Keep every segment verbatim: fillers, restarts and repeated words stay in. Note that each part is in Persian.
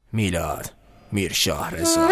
میلاد میرشاه رضا.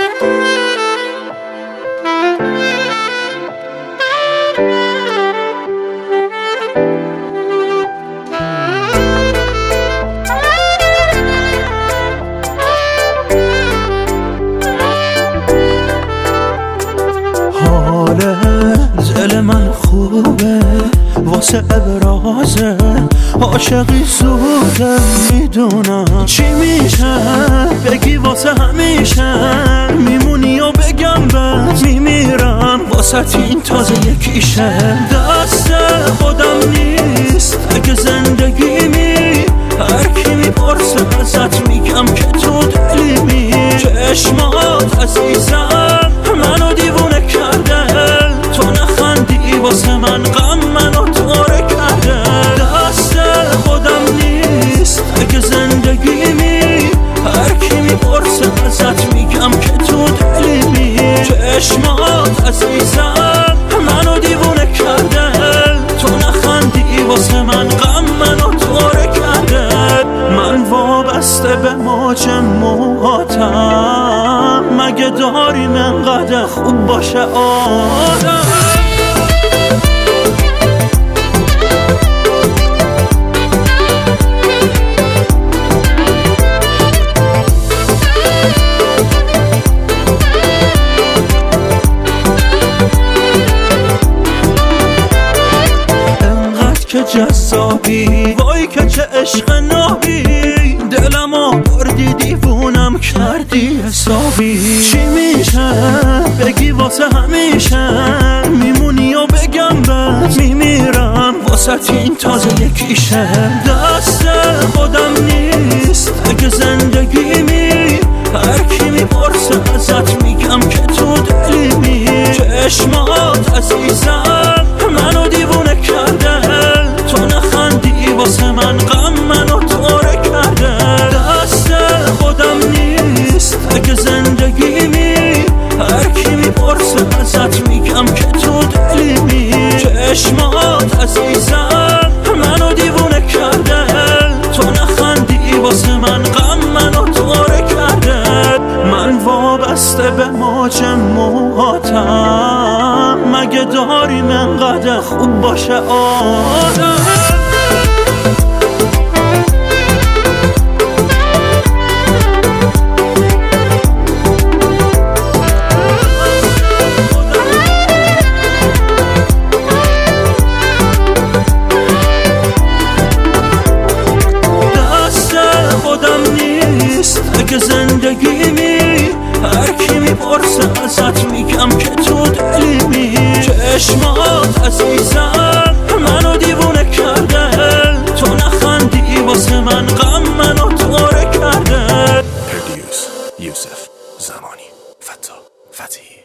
حال دل من خوبه واسه ابرازه، عاشقی زوده میدونم چی میشه، بگی واسه همیشه میمونی و بگم بس میمیرم واسه این تازه یکیشه. دست خودم نیست اگه زندگی می هر کی میپرسه ازت میگم که تو دلیمی. چشمات عزیزم منو دیوونه کرده، تو نخندی واسه من غم منو تاره کرده. دست خودم نیست اگه زندگی می هر کی میپرسه ازت میگم که تو دلیمی. چشمات عزیزم منو دیوونه کرده، تو نخندی واسه من غم منو تاره کرده. من وابسته به موج موهاتم، مگه داریم انقدر خوب باشه آدم. که جذابی وای که چه عشق نابی، دلمو بردی دیوونم کردی حسابی. چی میشه بگی واسه همیشه میمونی و بگم بس میمیرم واسه این تازه یکیشه. دست خودم نیست اگه زندگی می هر کی میپرسه ازت میگم که تو دلیمی. چشمات عزیزم منو دیوونه کرده، تو نخندی واسه من غم منو تاره کرده. دست خودم نیست اگه زندگی می هر کی میپرسه ازت میگم که تو دلیمی. چشمات عزیزم منو دیوونه کرده، تو نخندی واسه من غم منو تاره کرده. من وابسته به موج موهاتم، مگه داریم انقدر خوب باشه آدم. اگه زندگی می هر کی میپرسه ازت میگم که تو دلیمی. چشمات عزیزم منو دیوونه کرده، تو نخندی واسه من غم منو تاره کرده. پردیوس یوسف زمانی فتا فتحی.